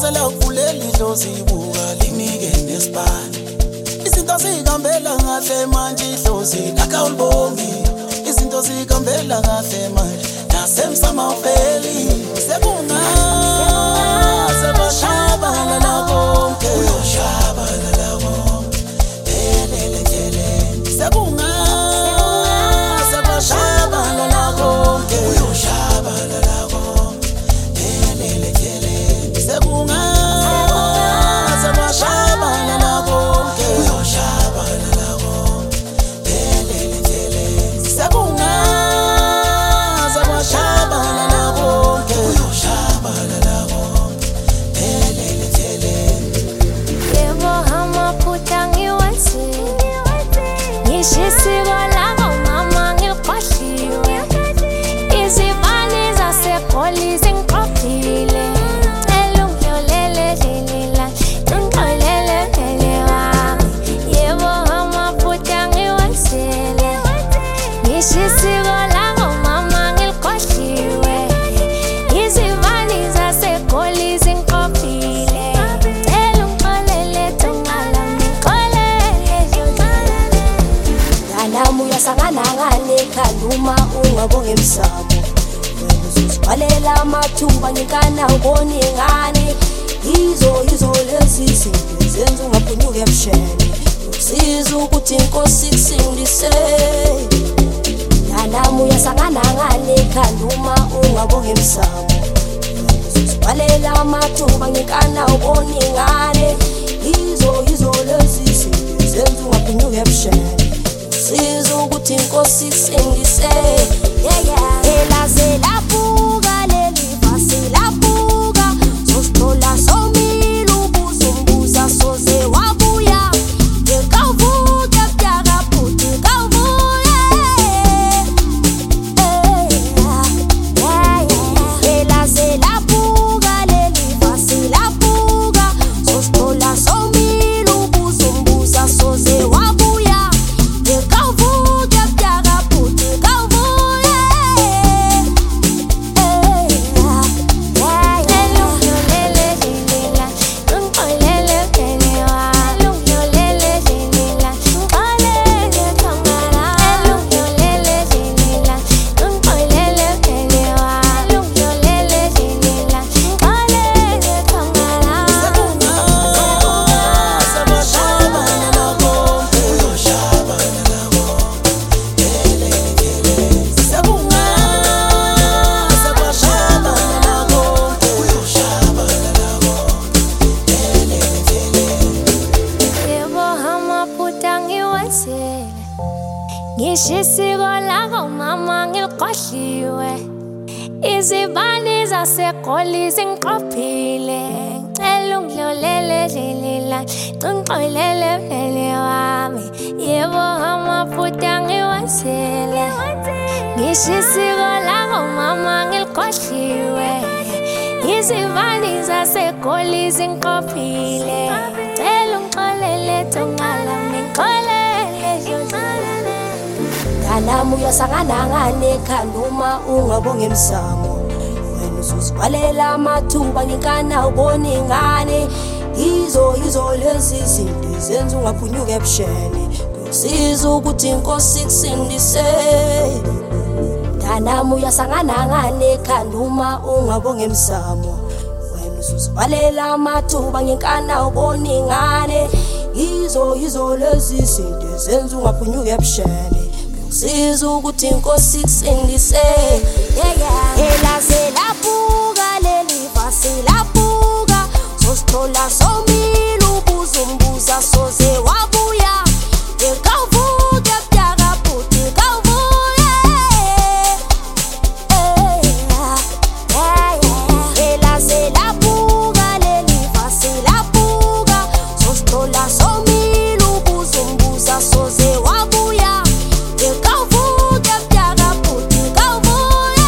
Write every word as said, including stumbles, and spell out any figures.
ngicela ukuvulela idlozi ibuka linike nesibani izinto zihambela kahle manje idlozi lakha ulibongi izinto zihambela kahle manje nasemsama ufeli sekuna sebashabana la bonke uyoshabana la bonke elele elele sekuna sebashabana la bonke uyoshabana la bonke elele elele sekuna sebashabana la bonke uyoshabana la bonke elele elele sekuna sebashabana la bonke uyoshabana la bonke elele elele yebo hama phutha ngiwenze ngishisiko labo mama ngikhohliwe izivali zaseGoli zingiqophile elungilolele lila ngixolele phele wami yebo hama phutha ngiwenzele ngishisiko labo mama ngikhohliwe izivali zaseGoli zingiqophile elungilolele tongala ngixolele nami uyasangana ngane khaluma ungabonge emsamo wena uzozibhalela amathuba ngikana ubone ngane yizo yizo lezi zinto zenza ungaphunyuka ebusheni usiza ukuthi inkosi ikusindise nami uyasangana ngane khaluma ungabonge emsamo wena uzozibhalela amathuba ngikana ubone ngane yizo yizo lezi zinto zenza ungaphunyuka ebusheni usiza ukuthi inkosi ikusindise yeah yeah elaze laphuka leli fasi laphuka sosithola somile ubuzumbuza soze wabuya ekawuvuke byaka futhi kawuvuye elaze laphuka leli fasi laphuka sosithola somile ubuzumbuza soze wabuya ekawuvuke byaka futhi kawuvuye ngishisiko lako mama ngikhohliwe izivali zaseGoli zingiqophile ngicela ungidlolele lila ngixolele phele wami yebo amaphutha ngiwenzele ngishisiko lako mama ngikhohliwe izivali zaseGoli zingiqophile ngicela ungixolele tongala ngixolele nami uyasangana ngane khaluma ungabonge emsamo wena uzozibhalela amathuba ngikana ubone ngane yizo yizo lezi zinto zenza ungaphunyuka ebusheni usiza ukuthi inkosi ikusindise nami uyasangana ngane khaluma ungabonge emsamo wena uzozibhalela amathuba ngikana ubone ngane yizo yizo lezi zinto zenza ungaphunyuka ebusheni usiza ukuthi inkosi ikusindise yeah yeah elaze laphuka leli fasi laphuka sosithola somile ubuzumbuza soze wabuya ekawuvuke byaka futhi kawuvuye elaze laphuka leli fasi laphuka sosithola somile ubuzumbuza soze wabuya ekawuvuke byaka futhi kawuvuye